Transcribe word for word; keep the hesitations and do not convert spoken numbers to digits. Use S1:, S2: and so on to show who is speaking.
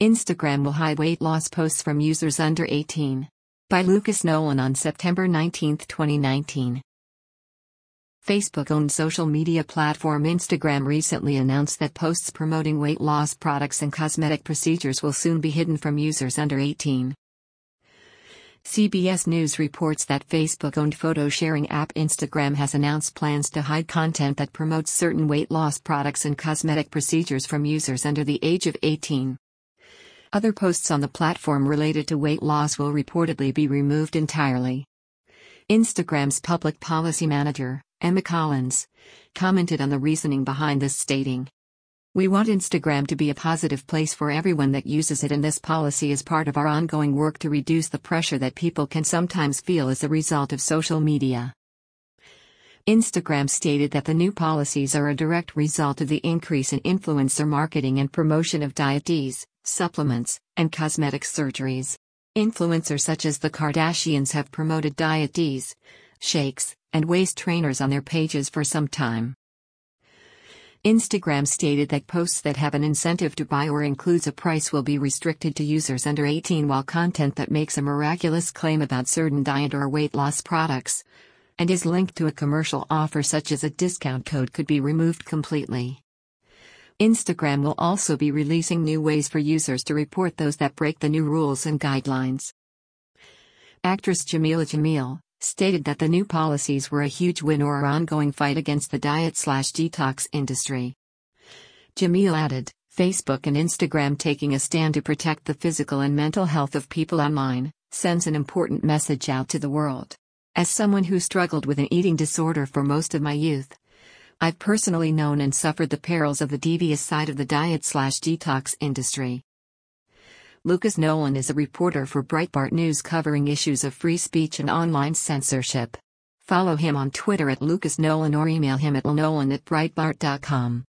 S1: Instagram will hide weight loss posts from users under eighteen. By Lucas Nolan on September nineteenth, twenty nineteen. Facebook-owned social media platform Instagram recently announced that posts promoting weight loss products and cosmetic procedures will soon be hidden from users under eighteen. C B S News reports that Facebook-owned photo-sharing app Instagram has announced plans to hide content that promotes certain weight loss products and cosmetic procedures from users under the age of eighteen. Other posts on the platform related to weight loss will reportedly be removed entirely. Instagram's public policy manager, Emma Collins, commented on the reasoning behind this, stating, "We want Instagram to be a positive place for everyone that uses it, and this policy is part of our ongoing work to reduce the pressure that people can sometimes feel as a result of social media." Instagram stated that the new policies are a direct result of the increase in influencer marketing and promotion of diet teas, supplements, and cosmetic surgeries. Influencers such as the Kardashians have promoted diet teas, shakes, and waist trainers on their pages for some time. Instagram stated that posts that have an incentive to buy or includes a price will be restricted to users under eighteen, while content that makes a miraculous claim about certain diet or weight loss products and is linked to a commercial offer such as a discount code could be removed completely. Instagram will also be releasing new ways for users to report those that break the new rules and guidelines. Actress Jameela Jamil stated that the new policies were a huge win or ongoing fight against the diet-slash-detox industry. Jamil added, "Facebook and Instagram taking a stand to protect the physical and mental health of people online sends an important message out to the world. As someone who struggled with an eating disorder for most of my youth, I've personally known and suffered the perils of the devious side of the diet-slash-detox industry." Lucas Nolan is a reporter for Breitbart News covering issues of free speech and online censorship. Follow him on Twitter at Lucas Nolan or email him at nolan at breitbart dot com.